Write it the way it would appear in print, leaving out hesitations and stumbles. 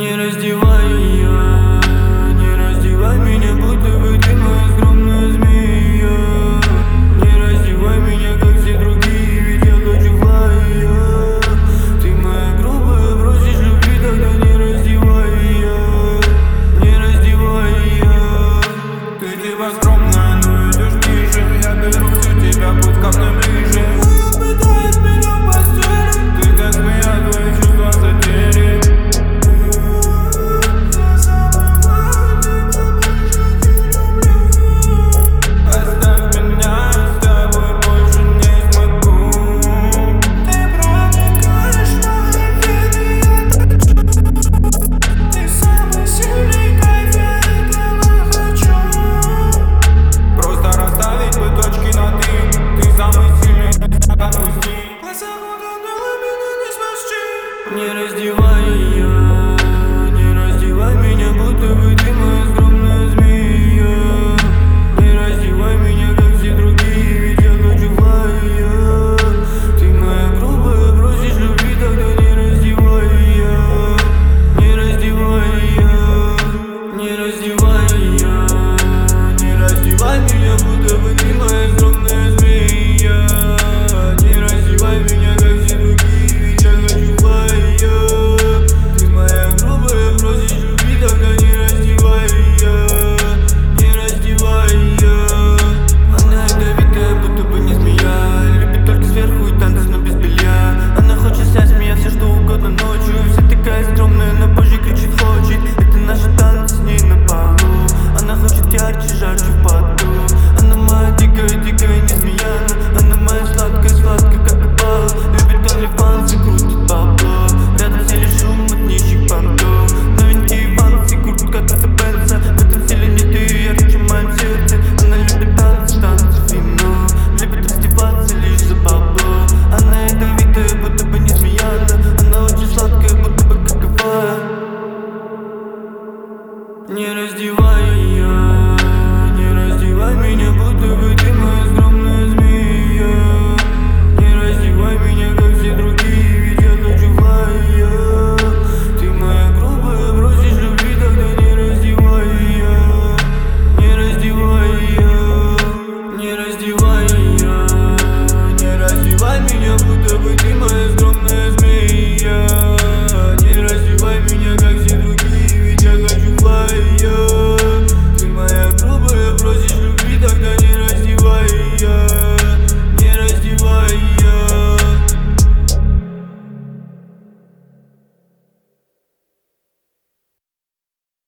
Не раздевай ее, не раздевай меня, будто бы ты моя скромная змея. Не раздевай меня, как все другие, ведь я хочу флая. Ты моя грубая, просишь любви, тогда не раздевай ее, не раздевай ее. Ты типа скромная, но идешь ниже, я беру всю тебя, путь как на ближе. Пытает меня в постели, ты как змея, твои чувства затери. Не раздевай.